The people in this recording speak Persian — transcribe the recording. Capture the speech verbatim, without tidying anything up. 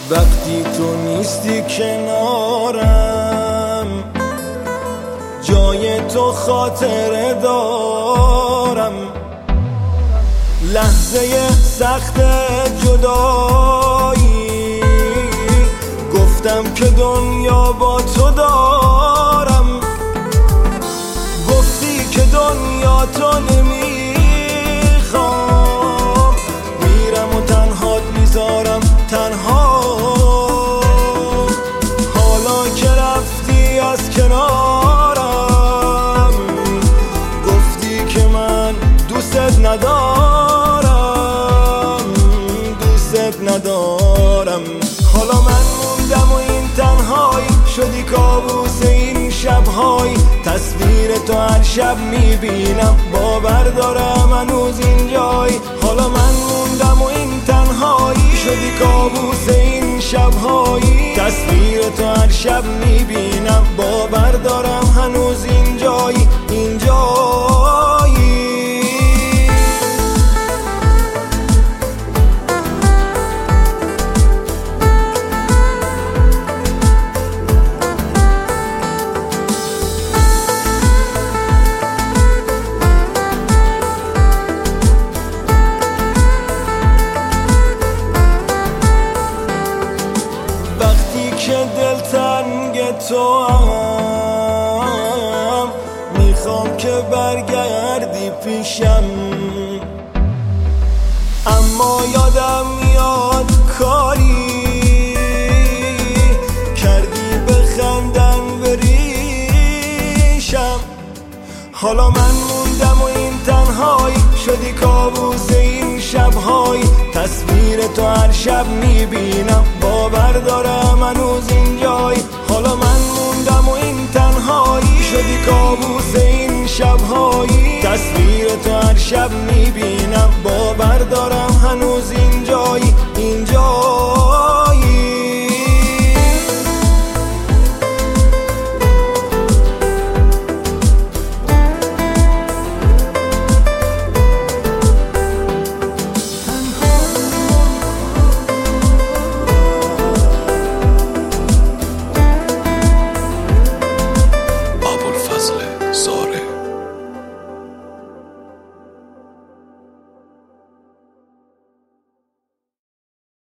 وقتی تو نیستی کنارم، جای تو خاطره دارم. لحظه سخت جدایی گفتم که دنیا با تو دارم. گفتی که دنیا تو نمیخوام، میرم و تنهات میذارم تنها. حالا که رفتی از کنارم، گفتی که من دوست ندارم، دوست ندارم. حالا من موندم و این تنهایی شدی کابوس این شبهای. تصویر تو هر شب میبینم، باور دارم هنوز اینجایی. حالا من موندم و این تنهایی شدی کابوس این شبهایی. تصویر تو هر شب میبینم، باور دارم هنوز اینجایی، اینجایی. که دلتنگ تو هم، میخوام که برگردی پیشم. اما یادم میاد کاری کردی بخندن بریشم. حالا من موندم و این تنهایی شدی کابوس این شبهای. تصویر تو هر شب میبینم، باور دارم هنوز اینجایی. حالا من موندم و این تنهایی شدی کابوس این شبهایی.